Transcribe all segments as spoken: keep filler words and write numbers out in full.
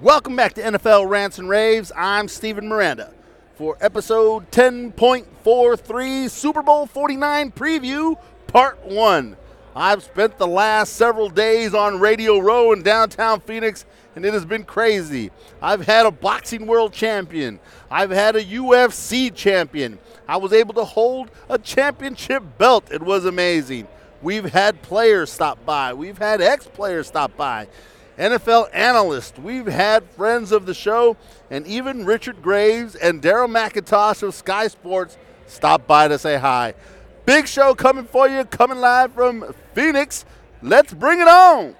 Welcome back to N F L Rants and Raves. I'm Steven Miranda for episode ten point four three Super Bowl forty-nine preview, part one. I've spent the last several days on Radio Row in downtown Phoenix, and it has been crazy. I've had a boxing world champion. I've had a U F C champion. I was able to hold a championship belt. It was amazing. We've had players stop by. We've had ex-players stop by. N F L analysts. We've had friends of the show, and even Richard Graves and Daryl McIntosh of Sky Sports stopped by to say hi. Big show coming for you, coming live from Phoenix. Let's bring it on.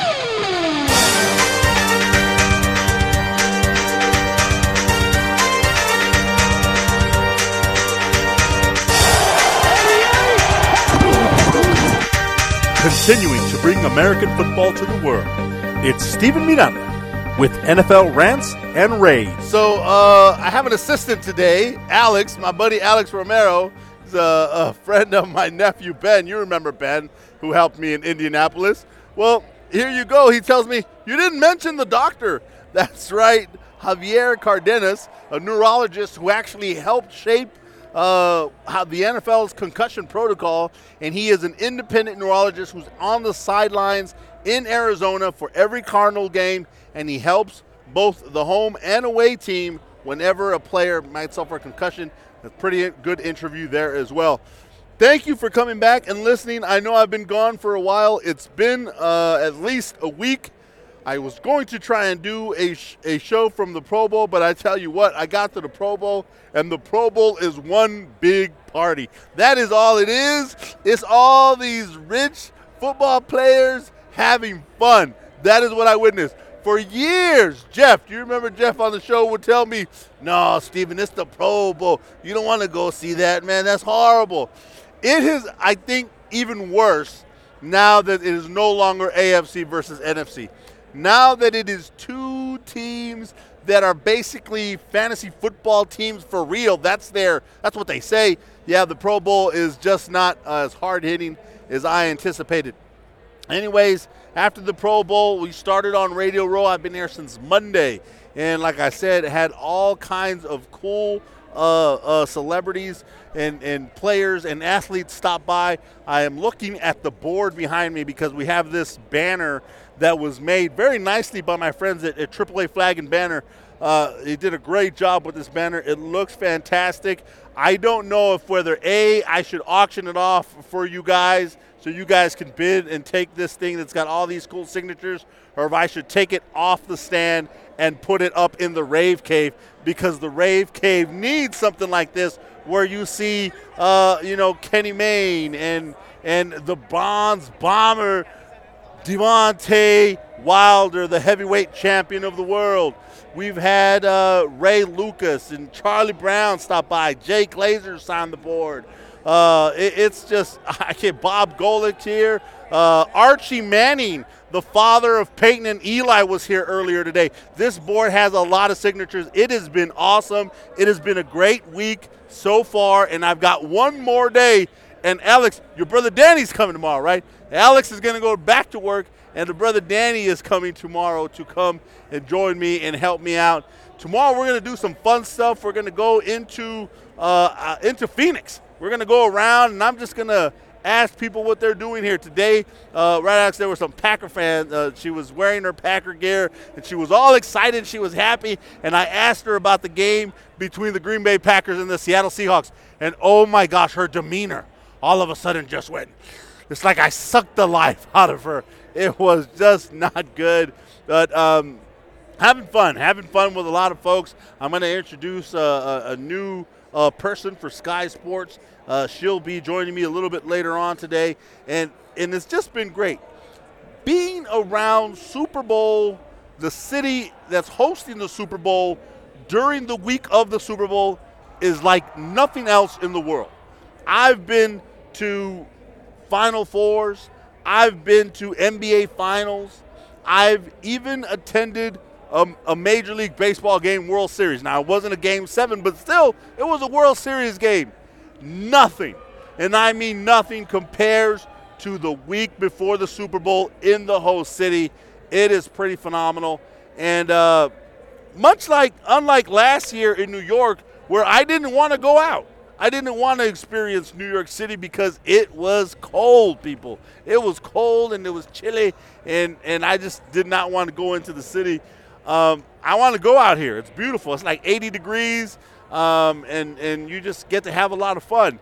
Continuing to bring American football to the world, it's Steven Miranda with N F L Rants and Raves. So uh, I have an assistant today, Alex, my buddy Alex Romero. He's a, a friend of my nephew, Ben. You remember Ben, who helped me in Indianapolis. Well, here you go. He tells me, you didn't mention the doctor. That's right, Javier Cardenas, a neurologist who actually helped shape uh, how the N F L's concussion protocol, and he is an independent neurologist who's on the sidelines in Arizona for every Cardinal game, and he helps both the home and away team whenever a player might suffer a concussion. A pretty good interview there as well. Thank you for coming back and listening. I know I've been gone for a while. It's been uh, at least a week. I was going to try and do a, sh- a show from the Pro Bowl, but I tell you what, I got to the Pro Bowl, and the Pro Bowl is one big party. That is all it is. It's all these rich football players having fun. That is what I witnessed. For years, Jeff, do you remember Jeff on the show would tell me, no, Steven, it's the Pro Bowl. You don't want to go see that, man. That's horrible. It is, I think, even worse now that it is no longer A F C versus N F C. Now that it is two teams that are basically fantasy football teams for real. That's their, that's what they say. Yeah, the Pro Bowl is just not uh, as hard-hitting as I anticipated. Anyways, after the Pro Bowl, we started on Radio Row. I've been here since Monday. And like I said, had all kinds of cool uh, uh, celebrities and, and players and athletes stop by. I am looking at the board behind me because we have this banner that was made very nicely by my friends at, at triple A Flag and Banner. Uh, they did a great job with this banner. It looks fantastic. I don't know if whether, A, I should auction it off for you guys so you guys can bid and take this thing that's got all these cool signatures, or if I should take it off the stand and put it up in the Rave Cave, because the Rave Cave needs something like this where you see, uh, you know, Kenny Mayne and, and the Bonds bomber, Deontay Wilder, the heavyweight champion of the world. We've had uh, Ray Lucas and Charlie Brown stop by. Jay Glazer's on the board. Uh, it, it's just, I can't, Bob Golick here. Uh, Archie Manning, the father of Peyton and Eli, was here earlier today. This board has a lot of signatures. It has been awesome. It has been a great week so far, and I've got one more day. And Alex, your brother Danny's coming tomorrow, right? Alex is going to go back to work, and the brother Danny is coming tomorrow to come and join me and help me out. Tomorrow we're going to do some fun stuff. We're going to go into uh, uh, into Phoenix. We're going to go around, and I'm just going to ask people what they're doing here today. Uh, right after there were some Packer fans. Uh, she was wearing her Packer gear, and she was all excited. She was happy, and I asked her about the game between the Green Bay Packers and the Seattle Seahawks. And, oh, my gosh, her demeanor all of a sudden just went, it's like I sucked the life out of her. It was just not good. But um, having fun, having fun with a lot of folks. I'm going to introduce uh, a, a new uh, person for Sky Sports. Uh, she'll be joining me a little bit later on today. And, and it's just been great. Being around Super Bowl, the city that's hosting the Super Bowl during the week of the Super Bowl is like nothing else in the world. I've been to Final Fours. I've been to N B A Finals. I've even attended a, a Major League Baseball game, World Series. Now, it wasn't a Game seven, but still, it was a World Series game. Nothing, and I mean nothing, compares to the week before the Super Bowl in the host city. It is pretty phenomenal. And uh, much like, unlike last year in New York, where I didn't want to go out. I didn't want to experience New York City because it was cold, people. It was cold and it was chilly, and, and I just did not want to go into the city. Um, I want to go out here. It's beautiful. It's like eighty degrees, um, and, and you just get to have a lot of fun.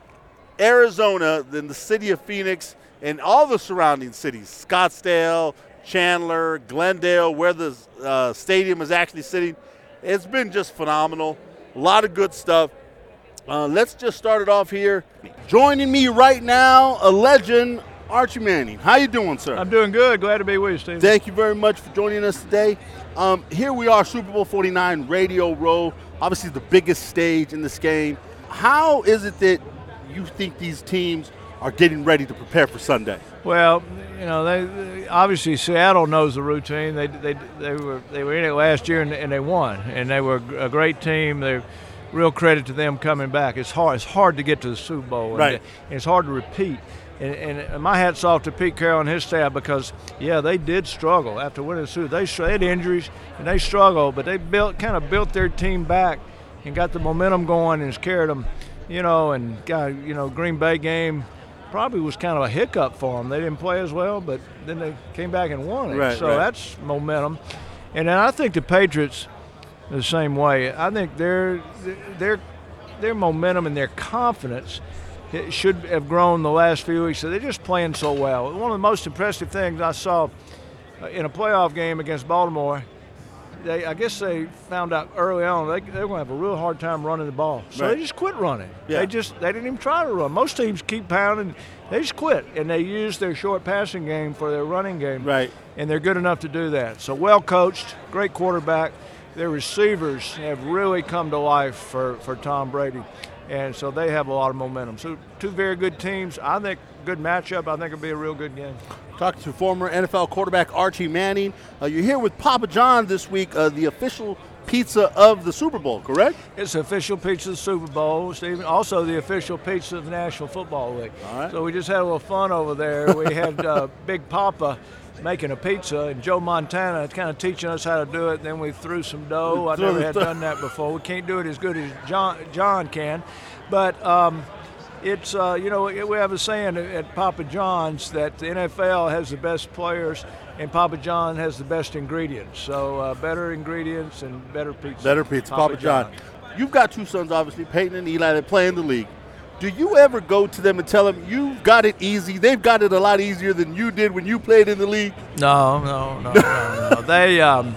Arizona, then the city of Phoenix, and all the surrounding cities, Scottsdale, Chandler, Glendale, where the uh, stadium is actually sitting, it's been just phenomenal. A lot of good stuff. Uh, let's just start it off here. Joining me right now, a legend, Archie Manning. How you doing, sir? I'm doing good. Glad to be with you, Steve. Thank you very much for joining us today. Um, here we are, Super Bowl forty-nine, Radio Row, obviously the biggest stage in this game. How is it that you think these teams are getting ready to prepare for Sunday? Well, you know, they obviously Seattle knows the routine. They they they were they were in it last year and, and they won, and they were a great team. They real credit to them coming back. It's hard. It's hard to get to the Super Bowl, right? And, and it's hard to repeat. And, and my hat's off to Pete Carroll and his staff because, yeah, they did struggle after winning the Super Bowl. They, they had injuries and they struggled, but they built kind of built their team back and got the momentum going and it's carried them, you know. And got you know Green Bay game probably was kind of a hiccup for them. They didn't play as well, but then they came back and won it. Right, so right. That's momentum. And then I think the Patriots the same way. I think their their their momentum and their confidence it should have grown the last few weeks. So they're just playing so well. One of the most impressive things I saw in a playoff game against Baltimore, they I guess they found out early on they they were going to have a real hard time running the ball. So right. they just quit running. Yeah. They just they didn't even try to run. Most teams keep pounding. They just quit, and they use their short passing game for their running game. Right. And they're good enough to do that. So well coached, great quarterback. Their receivers have really come to life for, for Tom Brady, and so they have a lot of momentum. So two very good teams. I think good matchup. I think it'll be a real good game. Talking to former N F L quarterback Archie Manning. Uh, you're here with Papa John this week, uh, the official pizza of the Super Bowl, correct? It's the official pizza of the Super Bowl, Stephen. Also the official pizza of the National Football League. All right. So we just had a little fun over there. We had uh, Big Papa making a pizza, and Joe Montana kind of teaching us how to do it. Then we threw some dough. I never had done that before. We can't do it as good as John John can, but um, it's uh, you know we have a saying at Papa John's that the N F L has the best players, and Papa John has the best ingredients. So uh, better ingredients and better pizza. Better pizza, Papa, Papa John. John. You've got two sons, obviously, Peyton and Eli. They play in the league. Do you ever go to them and tell them you've got it easy? They've got it a lot easier than you did when you played in the league. No, no, no, no, no. They, um,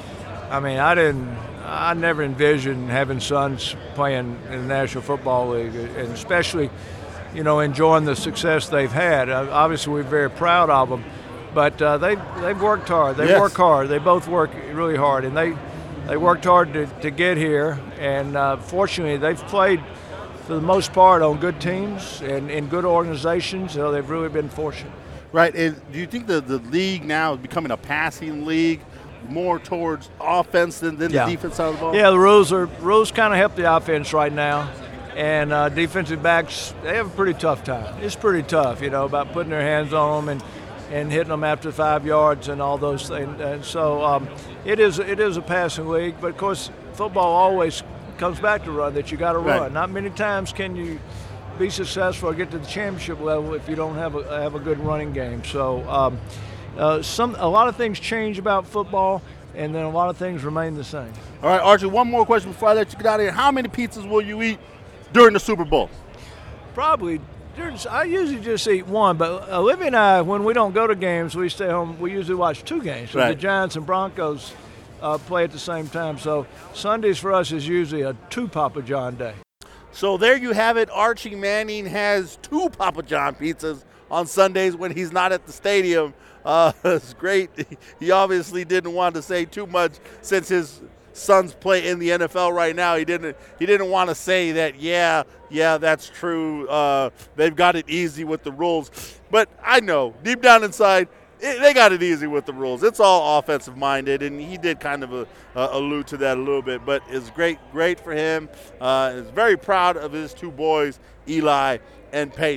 I mean, I didn't. I never envisioned having sons playing in the National Football League, and especially, you know, enjoying the success they've had. Uh, obviously, we're very proud of them, but uh, they they've worked hard. They yes. work hard. They both work really hard, and they they worked hard to, to get here. And uh, fortunately, they've played, for the most part, on good teams and in good organizations. So they've really been fortunate. Right. And do you think the, the league now is becoming a passing league, more towards offense than, than yeah. the defense side of the ball? Yeah, the rules are rules kind of help the offense right now. And uh, defensive backs, they have a pretty tough time. It's pretty tough, you know, about putting their hands on them and, and hitting them after five yards and all those things. And so um, it is it is a passing league. But, of course, football always comes back to run, that you got to run. Right. Not many times can you be successful or get to the championship level if you don't have a have a good running game. So um, uh, some a lot of things change about football, and then a lot of things remain the same. All right, Archie, one more question before I let you get out of here. How many pizzas will you eat during the Super Bowl? Probably. I usually just eat one, but Olivia and I, when we don't go to games, we stay home. We usually watch two games. So right. the Giants and Broncos uh, play at the same time. So Sundays for us is usually a two Papa John day. So there you have it. Archie Manning has two Papa John pizzas on Sundays when he's not at the stadium. Uh, it's great. He obviously didn't want to say too much since his sons play in the N F L right now. He didn't. He didn't want to say that. Yeah, yeah, that's true. Uh, they've got it easy with the rules. But I know deep down inside, it, they got it easy with the rules. It's all offensive minded, and he did kind of a, uh, allude to that a little bit. But it's great, great for him. Uh, he's very proud of his two boys, Eli and Peyton.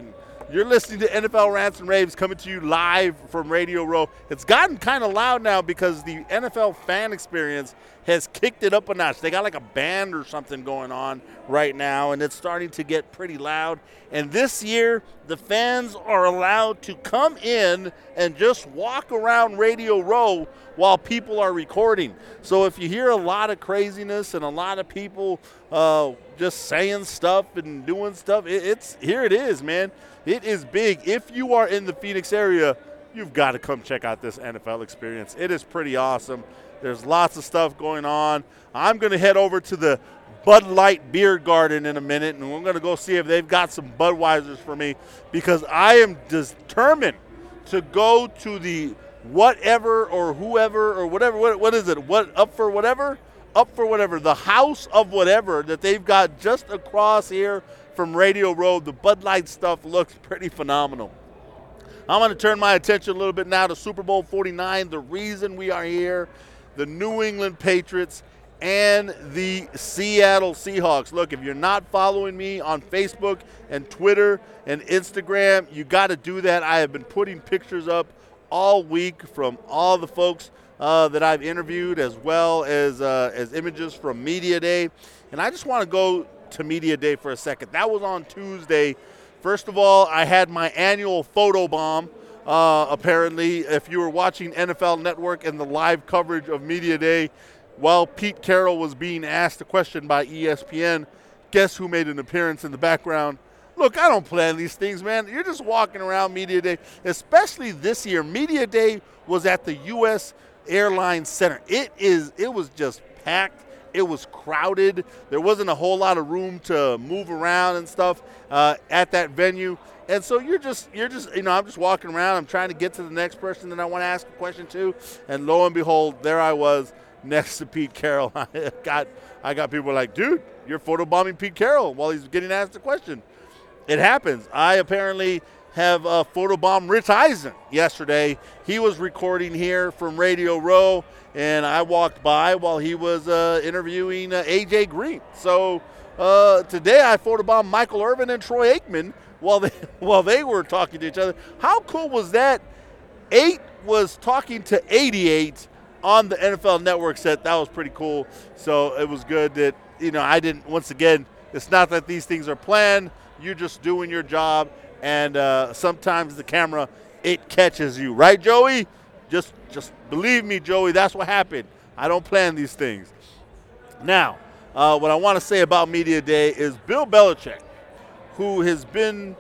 You're listening to N F L Rants and Raves coming to you live from Radio Row. It's gotten kind of loud now because the N F L fan experience has kicked it up a notch. They got like a band or something going on right now, and it's starting to get pretty loud. And this year, the fans are allowed to come in and just walk around Radio Row while people are recording. So if you hear a lot of craziness and a lot of people uh, just saying stuff and doing stuff, it, it's here it is, man. It is big. If you are in the Phoenix area, you've got to come check out this N F L experience. It is pretty awesome. There's lots of stuff going on. I'm going to head over to the Bud Light Beer Garden in a minute, and we're going to go see if they've got some Budweisers for me, because I am determined to go to the whatever or whoever or whatever. What, what is it? What up for whatever? Up for whatever. The house of whatever that they've got just across here from Radio Row. The Bud Light stuff looks pretty phenomenal. I'm going to turn my attention a little bit now to Super Bowl forty-nine, the reason we are here, the New England Patriots and the Seattle Seahawks. Look, if you're not following me on Facebook and Twitter and Instagram, you got to do that. I have been putting pictures up all week from all the folks uh, that I've interviewed, as well as uh, as images from Media Day. And I just want to go to Media Day for a second. That was on Tuesday. First of all, I had my annual photo bomb. Uh, apparently, if you were watching N F L Network and the live coverage of Media Day, while Pete Carroll was being asked a question by E S P N, guess who made an appearance in the background? Look, I don't plan these things, man. You're just walking around Media Day, especially this year. Media Day was at the U S Airlines Center. It is. It was just packed. It was crowded. There wasn't a whole lot of room to move around and stuff uh, at that venue. And so you're just, you're just, you know, I'm just walking around. I'm trying to get to the next person that I want to ask a question to. And lo and behold, there I was next to Pete Carroll. I got, I got people like, dude, you're photobombing Pete Carroll while he's getting asked a question. It happens. I apparently have uh, photobombed Rich Eisen yesterday. He was recording here from Radio Row, and I walked by while he was uh, interviewing uh, A J Green. So uh, today I photobombed Michael Irvin and Troy Aikman while they while they were talking to each other. How cool was that? Eight was talking to eighty-eight on the N F L Network set. That was pretty cool. So it was good that, you know, I didn't, once again, it's not that these things are planned. You're just doing your job, and uh, sometimes the camera, it catches you. Right, Joey? Just just believe me, Joey, that's what happened. I don't plan these things. Now, uh, what I want to say about Media Day is Bill Belichick, who has been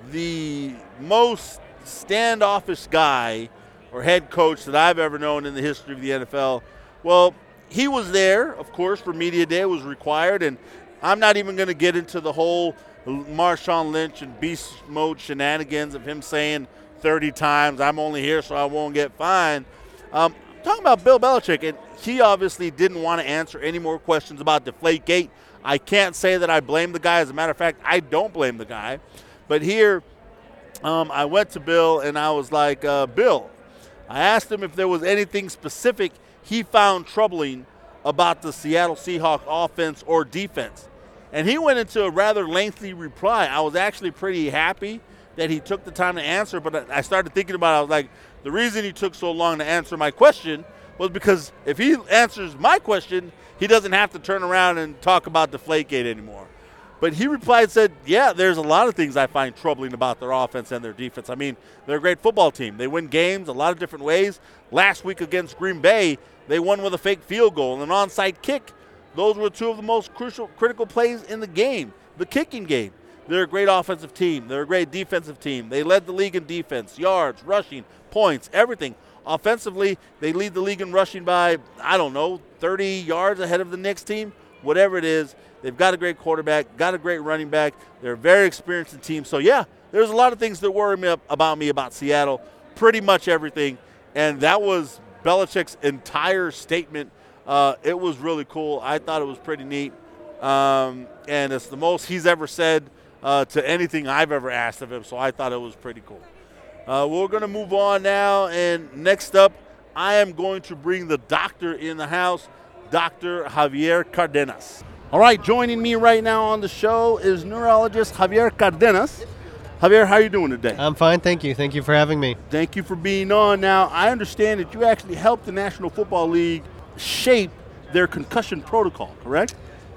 the most standoffish guy or head coach that I've ever known in the history of the N F L. Well, he was there, of course, for Media Day. It was required, and I'm not even going to get into the whole Marshawn Lynch and beast mode shenanigans of him saying thirty times, I'm only here so I won't get fined. Um, talking about Bill Belichick, and he obviously didn't want to answer any more questions about Deflategate. I can't say that I blame the guy. As a matter of fact, I don't blame the guy. But here, um, I went to Bill, and I was like, uh, Bill, I asked him if there was anything specific he found troubling about the Seattle Seahawks offense or defense. And he went into a rather lengthy reply. I was actually pretty happy that he took the time to answer, but I started thinking about it. I was like, the reason he took so long to answer my question was because if he answers my question, he doesn't have to turn around and talk about Deflategate anymore. But he replied and said, yeah, there's a lot of things I find troubling about their offense and their defense. I mean, they're a great football team. They win games a lot of different ways. Last week against Green Bay, they won with a fake field goal and an onside kick. Those were two of the most crucial, critical plays in the game, the kicking game. They're a great offensive team. They're a great defensive team. They led the league in defense, yards, rushing, points, everything. Offensively, they lead the league in rushing by, I don't know, thirty yards ahead of the next team. Whatever it is, they've got a great quarterback, got a great running back. They're a very experienced team. So, yeah, there's a lot of things that worry me up about me about Seattle, pretty much everything. And that was Belichick's entire statement. Uh, it was really cool. I thought it was pretty neat. Um, and it's the most he's ever said uh, to anything I've ever asked of him. So I thought it was pretty cool. Uh, we're going to move on now. And next up, I am going to bring the doctor in the house, Doctor Javier Cardenas. All right, joining me right now on the show is neurologist Javier Cardenas. Javier, how are you doing today? I'm fine, thank you. Thank you for having me. Thank you for being on. Now, I understand that you actually helped the National Football League shape their concussion protocol, correct?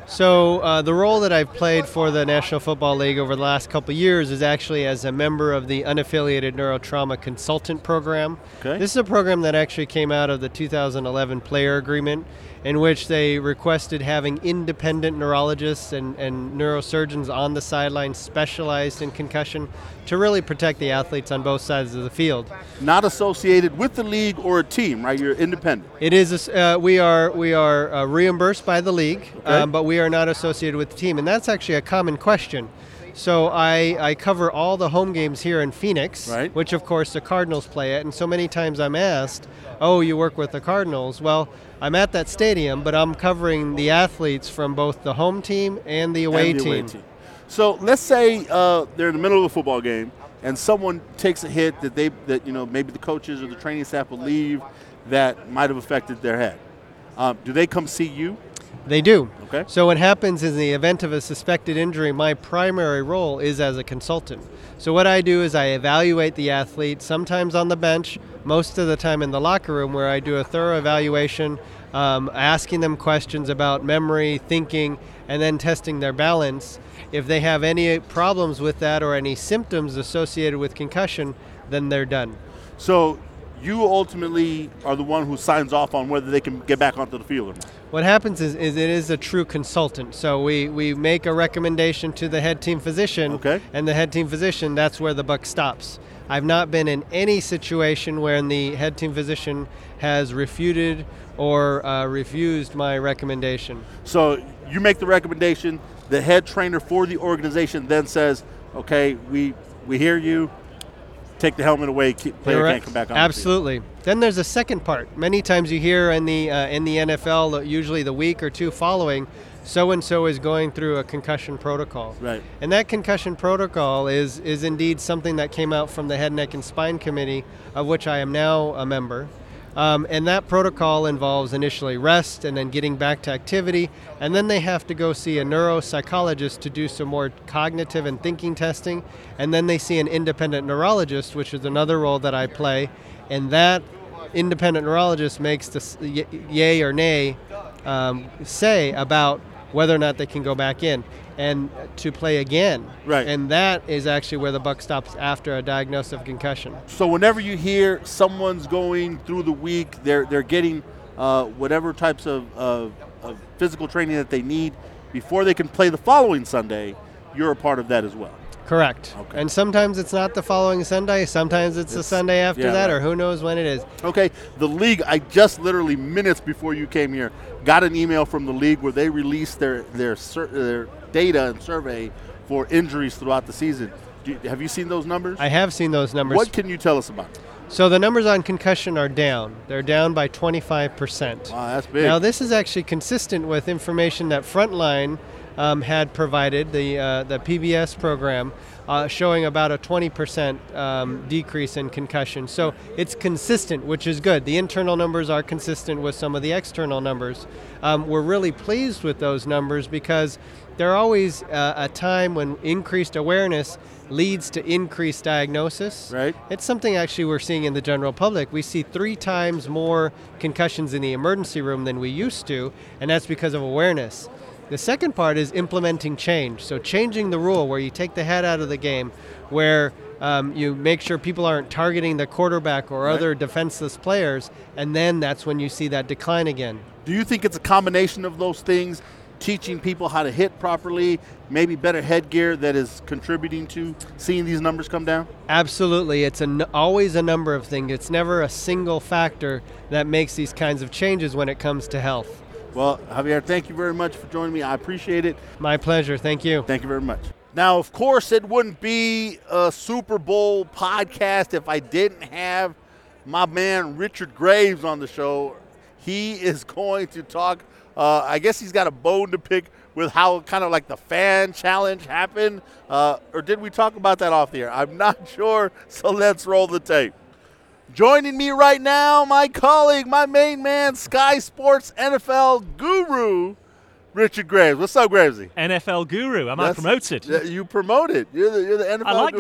So uh, the role that I've played for the National Football League over the last couple of years is actually as a member of the Unaffiliated Neurotrauma Consultant Program. Okay. This is a program that actually came out of the two thousand eleven player agreement, in which they requested having independent neurologists and, and neurosurgeons on the sidelines specialized in concussion to really protect the athletes on both sides of the field. Not associated with the league or a team, right? You're independent. It is. Uh, we are we are uh, reimbursed by the league, Okay. um, but we are not associated with the team, and that's actually a common question. So I, I cover all the home games here in Phoenix, Right. which of course the Cardinals play at, and so many times I'm asked, oh, you work with the Cardinals. Well, I'm at that stadium, but I'm covering the athletes from both the home team and the away, And the away team. team. So let's say uh, they're in the middle of a football game and someone takes a hit that they that you know maybe the coaches or the training staff believe that might have affected their head. Um, do they come see you? They do. Okay. So what happens in the event of a suspected injury, my primary role is as a consultant. So what I do is I evaluate the athlete, sometimes on the bench, most of the time in the locker room, where I do a thorough evaluation, um, asking them questions about memory, thinking, and then testing their balance. If they have any problems with that or any symptoms associated with concussion, then they're done. So you ultimately are the one who signs off on whether they can get back onto the field or not. What happens is, is it is a true consultant. So we, we make a recommendation to the head team physician, Okay. and the head team physician, that's where the buck stops. I've not been in any situation where the head team physician has refuted or uh, refused my recommendation. So you make the recommendation, the head trainer for the organization then says, okay, we we hear you, take the helmet away, keep, player Correct. can't come back on Absolutely. Then there's a second part. Many times you hear in the uh, in the N F L, usually the week or two following, so-and-so is going through a concussion protocol. Right. And that concussion protocol is, is indeed something that came out from the Head, Neck, and Spine Committee, of which I am now a member. Um, and that protocol involves initially rest and then getting back to activity, and then they have to go see a neuropsychologist to do some more cognitive and thinking testing, and then they see an independent neurologist, which is another role that I play, and that independent neurologist makes the s- y- yay or nay um, say about whether or not they can go back in and to play again. Right. And that is actually where the buck stops after a diagnosis of concussion. So whenever you hear someone's going through the week, they're they're getting uh, whatever types of, of, of physical training that they need before they can play the following Sunday, you're a part of that as well. Correct. Okay. And sometimes it's not the following Sunday, sometimes it's, the It's- Sunday after yeah, that, right. or who knows when it is. Okay, the league, I just literally minutes before you came here, got an email from the league where they released their their, sur- their data and survey for injuries throughout the season. Do you, have you seen those numbers? I have seen those numbers. What can you tell us about it? So the numbers on concussion are down. They're down by twenty-five percent. Wow, that's big. Now this is actually consistent with information that Frontline um, had provided, the uh, the P B S program, uh, showing about a twenty percent um, decrease in concussion. So it's consistent, which is good. The internal numbers are consistent with some of the external numbers. Um, we're really pleased with those numbers because they're always uh, a time when increased awareness leads to increased diagnosis. Right. It's something actually we're seeing in the general public. We see three times more concussions in the emergency room than we used to, and that's because of awareness. The second part is implementing change. So changing the rule where you take the head out of the game, where um, you make sure people aren't targeting the quarterback or Right. other defenseless players, and then that's when you see that decline again. Do you think it's a combination of those things, teaching people how to hit properly, maybe better headgear that is contributing to seeing these numbers come down? Absolutely. It's an, always a number of things. It's never a single factor that makes these kinds of changes when it comes to health. Well, Javier, thank you very much for joining me. I appreciate it. My pleasure. Thank you. Thank you very much. Now, of course, it wouldn't be a Super Bowl podcast if I didn't have my man Richard Graves on the show. He is going to talk, uh, I guess he's got a bone to pick with how kind of like the fan challenge happened. Uh, or did we talk about that off the air? I'm not sure, so let's roll the tape. Joining me right now, my colleague, my main man, Sky Sports N F L guru, Richard Graves. What's up, Gravesy? N F L guru. Am I That's- promoted? Yeah, you promoted. You're the, you're the N F L I like guru. that.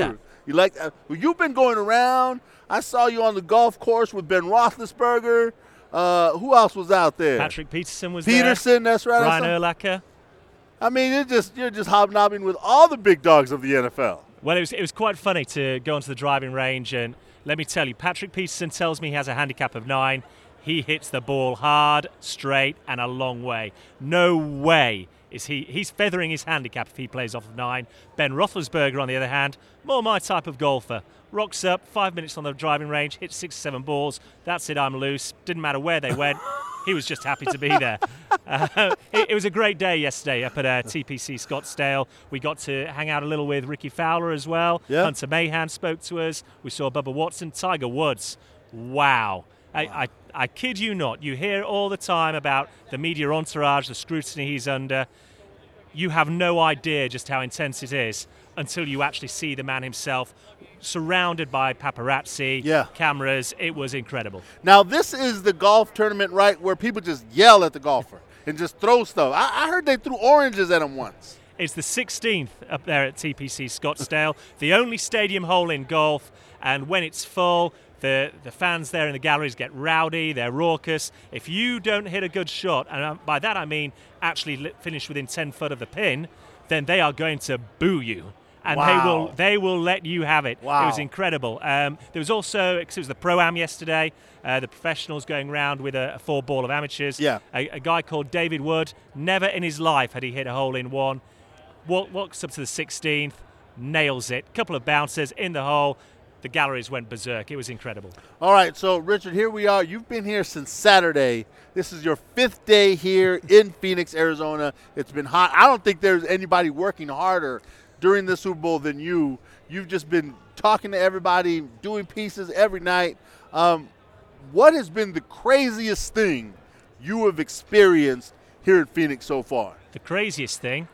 You like? Uh, you've been going around. I saw you on the golf course with Ben Roethlisberger. Uh, who else was out there? Patrick Peterson was Peterson, there. that's right. Ryan Urlacher. I mean, you're just you're just hobnobbing with all the big dogs of the N F L. Well, it was it was quite funny to go onto the driving range, and let me tell you, Patrick Peterson tells me he has a handicap of nine. He hits the ball hard, straight, and a long way. No way is he he's feathering his handicap if he plays off of nine. Ben Roethlisberger, on the other hand, more my type of golfer. Rocks up, five minutes on the driving range, hits six or seven balls. That's it, I'm loose. Didn't matter where they went. He was just happy to be there. Uh, it, it was a great day yesterday up at uh, T P C Scottsdale. We got to hang out a little with Ricky Fowler as well. Yeah. Hunter Mahan spoke to us. We saw Bubba Watson, Tiger Woods. Wow. I, I, I kid you not. You hear all the time about the media entourage, the scrutiny he's under. You have no idea just how intense it is until you actually see the man himself surrounded by paparazzi, yeah. cameras. It was incredible. Now, this is the golf tournament, right, where people just yell at the golfer and just throw stuff. I, I heard they threw oranges at him once. It's the sixteenth up there at T P C Scottsdale, the only stadium hole in golf, and when it's full, the, the fans there in the galleries get rowdy, they're raucous. If you don't hit a good shot, and by that I mean actually finish within ten foot of the pin, then they are going to boo you. And wow. they will they will let you have it. Wow. It was incredible. Um, there was also, because it was the Pro-Am yesterday, uh, the professionals going round with a, a four ball of amateurs. Yeah. A, a guy called David Wood, never in his life had he hit a hole in one. Walk, walks up to the sixteenth, nails it. Couple of bouncers in the hole. The galleries went berserk. It was incredible. All right, so Richard, here we are. You've been here since Saturday. This is your fifth day here in Phoenix, Arizona. It's been hot. I don't think there's anybody working harder during the Super Bowl than you. You've just been talking to everybody, doing pieces every night. Um, what has been the craziest thing you have experienced here in Phoenix so far? The craziest thing,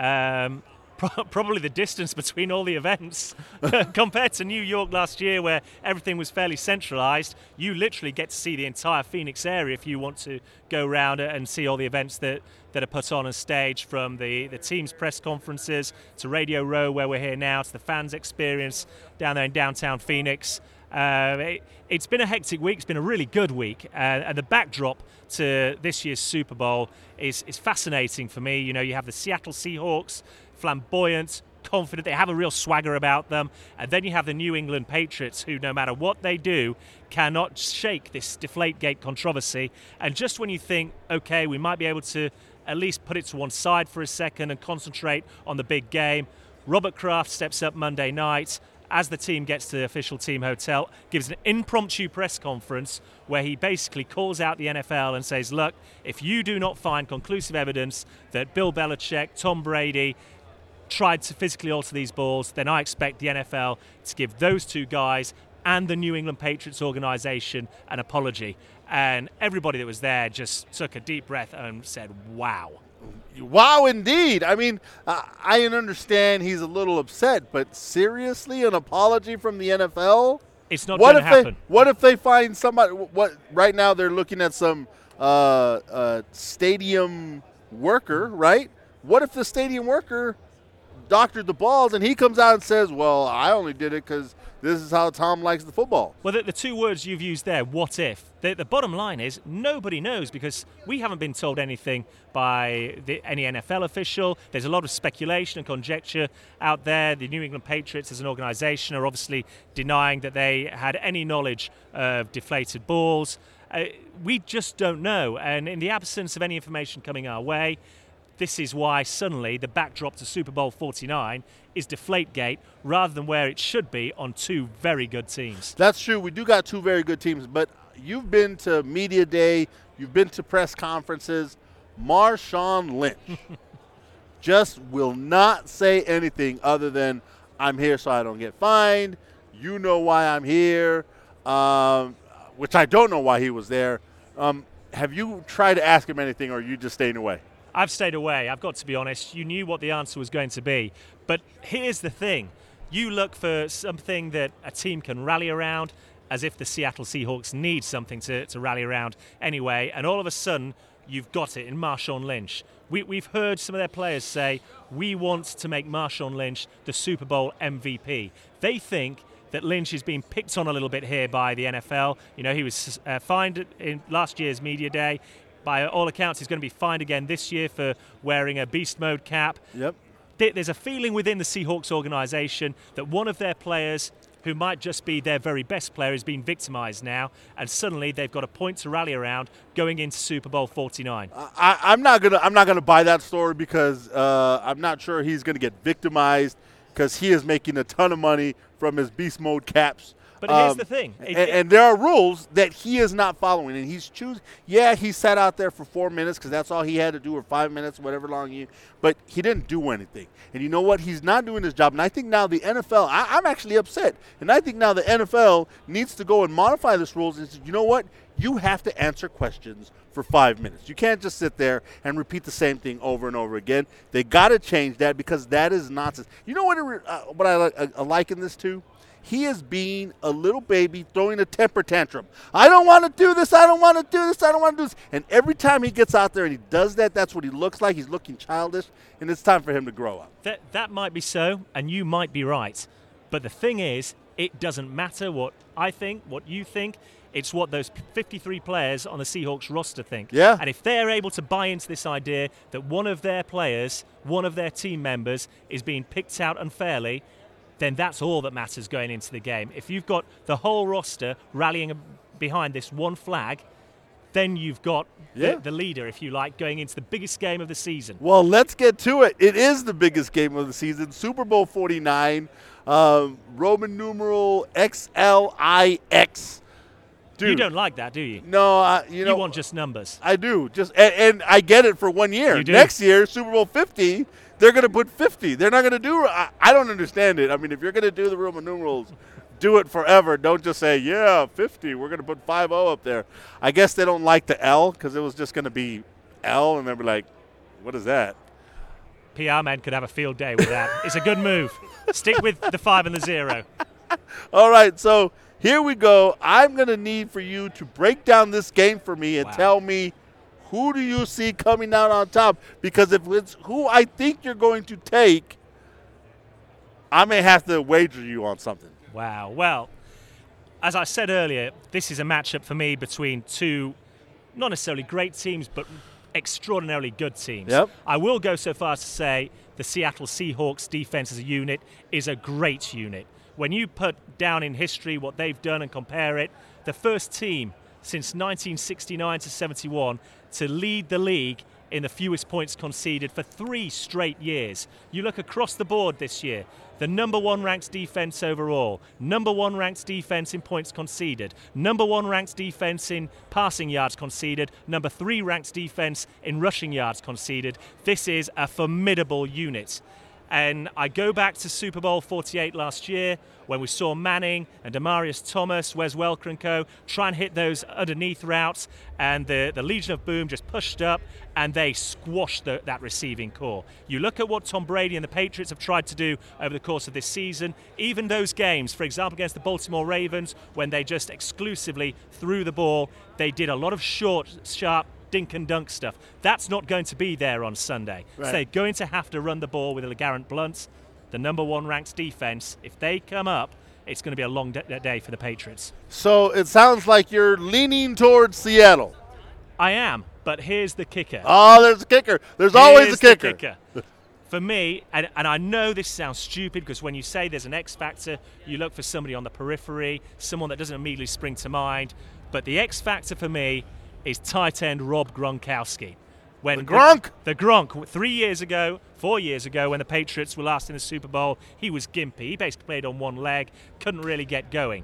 um, pro- probably the distance between all the events. Compared to New York last year where everything was fairly centralized, you literally get to see the entire Phoenix area if you want to go around and see all the events that that are put on and staged, from the, the team's press conferences to Radio Row, where we're here now, to the fans' experience down there in downtown Phoenix. Uh, it, it's been a hectic week. It's been a really good week. Uh, and the backdrop to this year's Super Bowl is, is fascinating for me. You know, you have the Seattle Seahawks, flamboyant, confident, they have a real swagger about them. And then you have the New England Patriots, who no matter what they do, cannot shake this Deflategate controversy. And just when you think, okay, we might be able to at least put it to one side for a second and concentrate on the big game, Robert Kraft steps up Monday night as the team gets to the official team hotel, gives an impromptu press conference where he basically calls out the N F L and says, look, if you do not find conclusive evidence that Bill Belichick, Tom Brady tried to physically alter these balls, then I expect the N F L to give those two guys and the New England Patriots organization an apology. And everybody that was there just took a deep breath and said, wow. Wow, indeed. I mean, uh, I understand he's a little upset, but seriously, an apology from the N F L? It's not what going if to happen. They, what if they find somebody? What right now they're looking at some uh, uh, stadium worker, right? What if the stadium worker doctored the balls and he comes out and says, well, I only did it because this is how Tom likes the football? Well, the, the two words you've used there, what if, the, the bottom line is nobody knows, because we haven't been told anything by the, any N F L official. There's a lot of speculation and conjecture out there. The New England Patriots as an organization are obviously denying that they had any knowledge of deflated balls. Uh, we just don't know. And in the absence of any information coming our way, this is why suddenly the backdrop to Super Bowl forty-nine is Deflategate rather than where it should be on two very good teams. That's true. We do got two very good teams, but you've been to Media Day, you've been to press conferences. Marshawn Lynch just will not say anything other than, I'm here so I don't get fined. You know why I'm here, um, which I don't know why he was there. Um, have you tried to ask him anything, or are you just staying away? I've stayed away. I've got to be honest. You knew what the answer was going to be. But here's the thing. You look for something that a team can rally around, as if the Seattle Seahawks need something to, to rally around anyway, and all of a sudden you've got it in Marshawn Lynch. We, we've heard some of their players say, we want to make Marshawn Lynch the Super Bowl M V P. They think that Lynch is being picked on a little bit here by the N F L. You know, he was uh, fined in last year's media day. By all accounts, he's going to be fined again this year for wearing a beast mode cap. Yep. There's a feeling within the Seahawks organization that one of their players, who might just be their very best player, is being victimized now, and suddenly they've got a point to rally around going into Super Bowl forty-nine. I, I'm not gonna I'm not gonna buy that story because uh, I'm not sure he's gonna get victimized because he is making a ton of money from his beast mode caps. But here's Um, the thing. It- and, and there are rules that he is not following, and he's choosing. Yeah, he sat out there for four minutes because that's all he had to do, or five minutes, whatever long he. But he didn't do anything. And you know what? He's not doing his job. And I think now the N F L. I, I'm actually upset, and I think now the N F L needs to go and modify this rules and say, you know what? You have to answer questions for five minutes. You can't just sit there and repeat the same thing over and over again. They got to change that because that is nonsense. You know what? It, uh, what I, I, I liken this to? He is being a little baby throwing a temper tantrum. I don't want to do this. I don't want to do this. I don't want to do this. And every time he gets out there and he does that, that's what he looks like. He's looking childish, and it's time for him to grow up. That, that might be so, and you might be right. But the thing is, it doesn't matter what I think, what you think. It's what those fifty-three players on the Seahawks roster think. Yeah. And if they're able to buy into this idea that one of their players, one of their team members, is being picked out unfairly, then that's all that matters going into the game. If you've got the whole roster rallying behind this one flag, then you've got yeah. the, the leader, if you like, going into the biggest game of the season. Well, let's get to it. It is the biggest game of the season, Super Bowl forty-nine, um, Roman numeral X L I X. Dude, you don't like that, do you? No, uh, you know. You want just numbers. I do. Just and, and I get it for one year. You do. Next year, Super Bowl fifty, they're going to put fifty. They're not going to do I, I don't understand it. I mean, if you're going to do the Roman numerals, do it forever. Don't just say, yeah, fifty. We're going to put five oh up there. I guess they don't like the L because it was just going to be L, and they'll be like, what is that? P R man could have a field day with that. It's a good move. Stick with the five and the zero. All right, so here we go. I'm going to need for you to break down this game for me and Wow. tell me who do you see coming out on top? Because if it's who I think you're going to take, I may have to wager you on something. Wow. Well, as I said earlier, this is a matchup for me between two not necessarily great teams, but extraordinarily good teams. Yep. I will go so far as to say the Seattle Seahawks defense as a unit is a great unit. When you put down in history what they've done and compare it, the first team since nineteen sixty-nine to seventy-one to lead the league in the fewest points conceded for three straight years. You look across the board this year, the number one ranked defense overall, number one ranked defense in points conceded, number one ranked defense in passing yards conceded, number three ranked defense in rushing yards conceded. This is a formidable unit. And I go back to Super Bowl forty-eight last year when we saw Manning and Demaryius Thomas, Wes Welker and co. try and hit those underneath routes, and the, the Legion of Boom just pushed up and they squashed the, that receiving core. You look at what Tom Brady and the Patriots have tried to do over the course of this season, even those games, for example, against the Baltimore Ravens, when they just exclusively threw the ball, they did a lot of short, sharp, dink and dunk stuff. That's not going to be there on Sunday. Right. So they're going to have to run the ball with LeGarrette Blount, the number one ranked defense. If they come up, it's going to be a long d- day for the Patriots. So it sounds like you're leaning towards Seattle. I am, but here's the kicker. Oh, there's a kicker. There's always Here's a kicker. the kicker. For me, and, and I know this sounds stupid because when you say there's an X factor, you look for somebody on the periphery, someone that doesn't immediately spring to mind. But the X factor for me is tight end Rob Gronkowski. When The Gronk? The, the Gronk. Three years ago, four years ago, when the Patriots were last in the Super Bowl, he was gimpy. He basically played on one leg, couldn't really get going.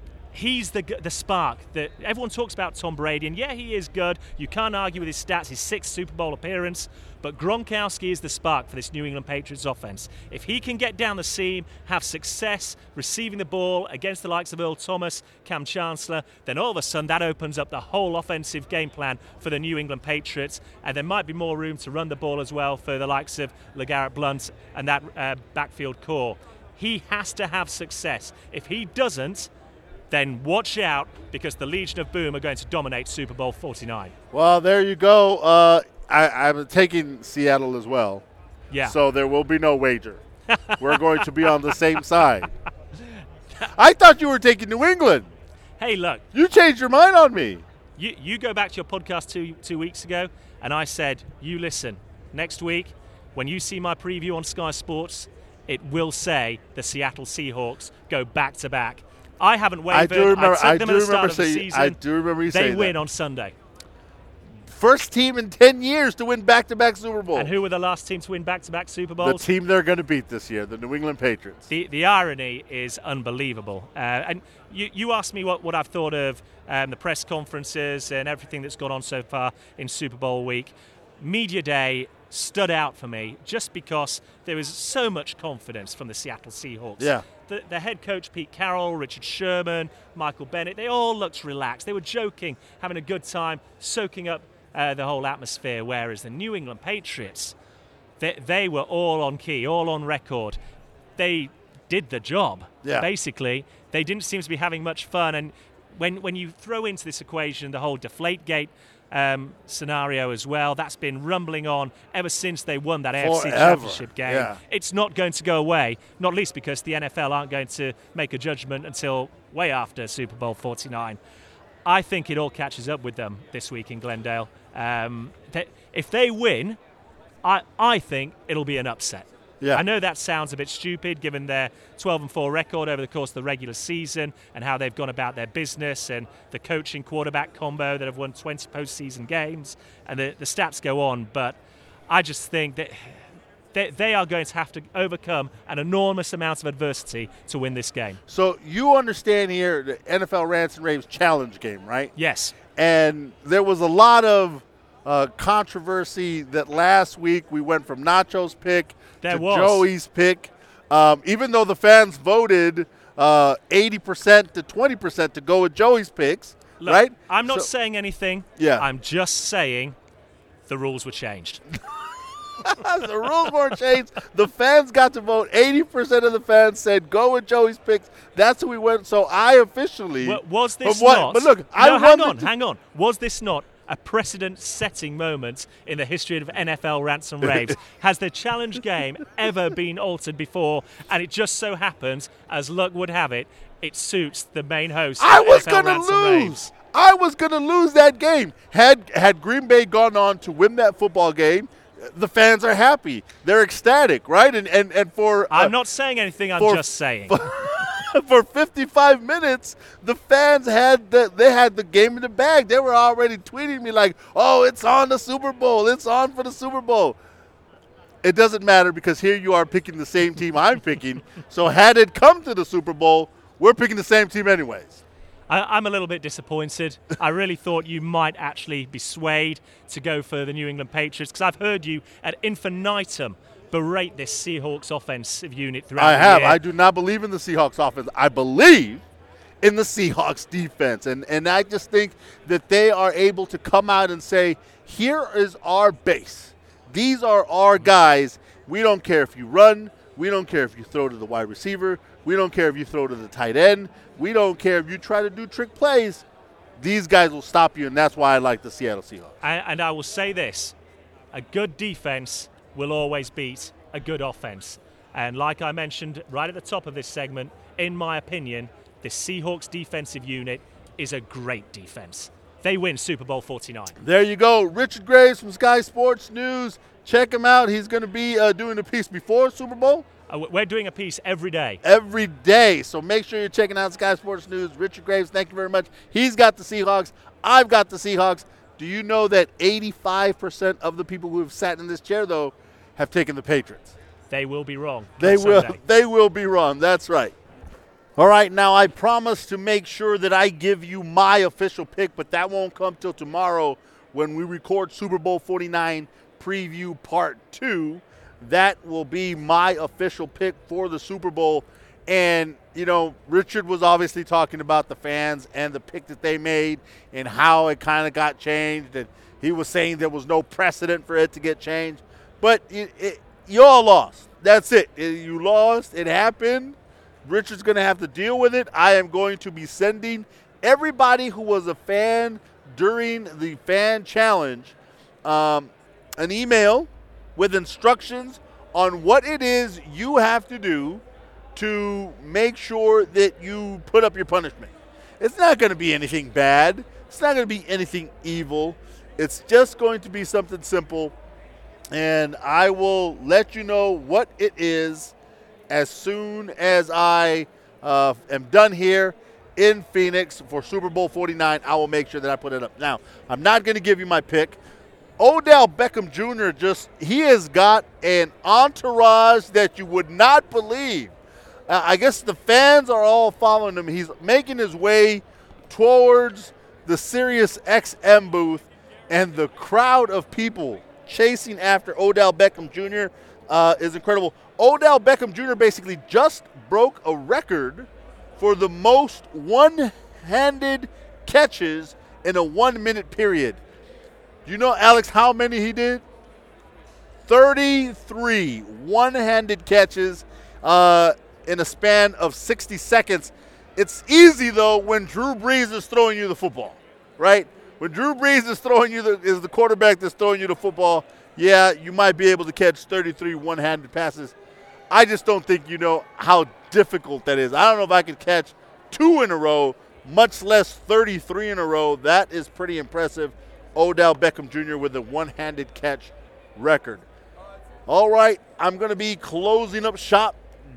He's the the spark that everyone talks about Tom Brady, and yeah, he is good. You can't argue with his stats, his sixth Super Bowl appearance, but Gronkowski is the spark for this New England Patriots offense. If he can get down the seam, have success receiving the ball against the likes of Earl Thomas, Cam Chancellor, then all of a sudden that opens up the whole offensive game plan for the New England Patriots, and there might be more room to run the ball as well for the likes of LeGarrette Blount and that uh, backfield core. He has to have success. If he doesn't, then watch out, because the Legion of Boom are going to dominate Super Bowl forty-nine. Well, there you go. Uh, I, I'm taking Seattle as well. Yeah. So there will be no wager. We're going to be on the same side. I thought you were taking New England. Hey, look. You changed your mind on me. You you go back to your podcast two two weeks ago, and I said, you listen, next week, when you see my preview on Sky Sports, it will say the Seattle Seahawks go back-to-back. I haven't wavered. I do remember. I I took them do at the start remember of the say, season. I do remember you They saying win that. on Sunday. First team in ten years to win back-to-back Super Bowl. And who were the last team to win back-to-back Super The Bowls? team they're going to beat this year, the New England Patriots. The the irony is unbelievable. Uh, and you, you asked me what, what I've thought of um, the press conferences and everything that's gone on so far in Super Bowl week. Media Day stood out for me just because there was so much confidence from the Seattle Seahawks. Yeah. The, the head coach, Pete Carroll, Richard Sherman, Michael Bennett, they all looked relaxed. They were joking, having a good time, soaking up uh, the whole atmosphere, whereas the New England Patriots, they, they were all on key, all on record. They did the job, yeah. basically. They didn't seem to be having much fun. And when, when you throw into this equation the whole Deflategate um, scenario as well, that's been rumbling on ever since they won that A F C Forever. Championship game. Yeah. It's not going to go away, not least because the N F L aren't going to make a judgment until way after Super Bowl forty-nine. I think it all catches up with them this week in Glendale. Um, they, if they win, I, I think it'll be an upset. Yeah. I know that sounds a bit stupid given their twelve and four record over the course of the regular season and how they've gone about their business and the coaching quarterback combo that have won twenty postseason games, and the, the stats go on, but I just think that they, they are going to have to overcome an enormous amount of adversity to win this game. So you understand here the N F L Rants and Raves challenge game, right? Yes. And there was a lot of uh, controversy that last week we went from Nacho's pick There to was. Joey's pick. Um, even though the fans voted uh, eighty percent to twenty percent to go with Joey's picks, Look, right? I'm not So- saying anything. Yeah. I'm just saying the rules were changed. The rules weren't changed. The fans got to vote. eighty percent of the fans said go with Joey's picks. That's who we went. So I officially. Well, was this But what- not? but look, I no, hang wanted on, to- hang on. Was this not a precedent-setting moment in the history of N F L Rants and Raves? Has the challenge game ever been altered before? And it just so happens, as luck would have it, it suits the main host. I of was N F L gonna Rants and lose. Raves. I was gonna lose that game. Had had Green Bay gone on to win that football game, the fans are happy. They're ecstatic, right? And and and for uh, I'm not saying anything. I'm for- just saying. for fifty-five minutes, the fans had the they had the game in the bag. They were already tweeting me like, "Oh, it's on the Super Bowl. It's on for the Super Bowl." It doesn't matter because here you are picking the same team I'm picking. So had it come to the Super Bowl, we're picking the same team anyways. I, I'm a little bit disappointed. I really thought you might actually be swayed to go for the New England Patriots because I've heard you at infinitum berate this Seahawks offensive unit throughout I the have. year. I do not believe in the Seahawks offense. I believe in the Seahawks defense. And, and I just think that they are able to come out and say, here is our base. These are our guys. We don't care if you run. We don't care if you throw to the wide receiver. We don't care if you throw to the tight end. We don't care if you try to do trick plays. These guys will stop you, and that's why I like the Seattle Seahawks. And, and I will say this, a good defense will always beat a good offense. And like I mentioned right at the top of this segment, in my opinion, the Seahawks defensive unit is a great defense. They win Super Bowl forty-nine. There you go. Richard Graves from Sky Sports News. Check him out. He's going to be uh, doing a piece before Super Bowl. Uh, we're doing a piece every day. Every day. So make sure you're checking out Sky Sports News. Richard Graves, thank you very much. He's got the Seahawks. I've got the Seahawks. Do you know that eighty-five percent of the people who have sat in this chair, though, have taken the Patriots? They will be wrong. They on will. Sunday. They will be wrong. That's right. All right, now I promise to make sure that I give you my official pick, but that won't come till tomorrow when we record Super Bowl forty-nine preview part two. That will be my official pick for the Super Bowl. And, you know, Richard was obviously talking about the fans and the pick that they made and how it kind of got changed. And he was saying there was no precedent for it to get changed. But it, it, you all lost. That's it. You lost. It happened. Richard's going to have to deal with it. I am going to be sending everybody who was a fan during the fan challenge um, an email with instructions on what it is you have to do to make sure that you put up your punishment. It's not going to be anything bad. It's not going to be anything evil. It's just going to be something simple, and I will let you know what it is as soon as I uh, am done here in Phoenix for Super Bowl forty-nine. I will make sure that I put it up. Now, I'm not going to give you my pick. Odell Beckham Junior just, he has got an entourage that you would not believe. Uh, I guess the fans are all following him. He's making his way towards the Sirius X M booth, and the crowd of people chasing after Odell Beckham Junior Uh, is incredible. Odell Beckham Junior basically just broke a record for the most one-handed catches in a one-minute period. Do you know, Alex, how many he did? thirty-three one-handed catches uh, in a span of sixty seconds. It's easy, though, when Drew Brees is throwing you the football, right? When Drew Brees is throwing you the, is the quarterback that's throwing you the football, yeah, you might be able to catch thirty-three one-handed passes. I just don't think you know how difficult that is. I don't know if I could catch two in a row, much less thirty-three in a row. That is pretty impressive. Odell Beckham Junior with a one-handed catch record. All right, I'm going to be closing up shop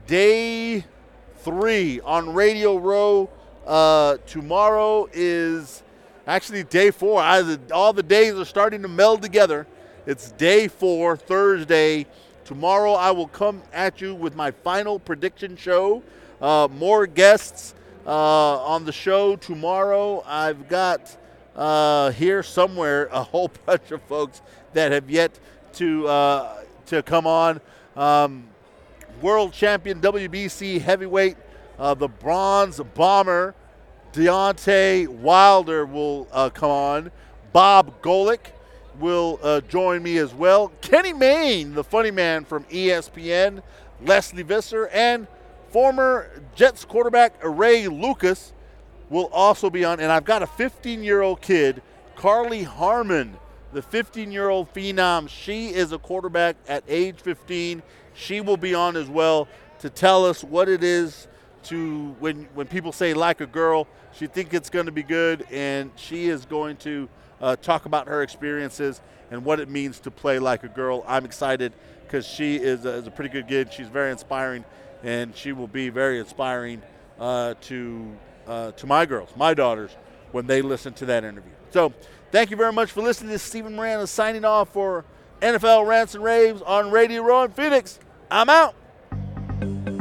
day three on Radio Row. Uh, tomorrow is actually day four. I, all the days are starting to meld together. It's day four, Thursday. Tomorrow I will come at you with my final prediction show. Uh, more guests uh, on the show tomorrow. I've got uh, here somewhere a whole bunch of folks that have yet to uh, to come on. Um, world champion W B C heavyweight, uh, the bronze bomber, Deontay Wilder will uh, come on. Bob Golick will uh, join me as well. Kenny Mayne, the funny man from E S P N, Leslie Visser, and former Jets quarterback Ray Lucas will also be on. And I've got a fifteen-year-old kid, Carly Harmon, the fifteen-year-old phenom. She is a quarterback at age fifteen. She will be on as well to tell us what it is to, when, when people say like a girl, she thinks it's going to be good, and she is going to Uh, talk about her experiences and what it means to play like a girl. I'm excited because she is a, is a pretty good kid. She's very inspiring, and she will be very inspiring uh, to uh, to my girls, my daughters, when they listen to that interview. So thank you very much for listening. This is Steven Miranda signing off for N F L Rants and Raves on Radio Row in Phoenix. I'm out.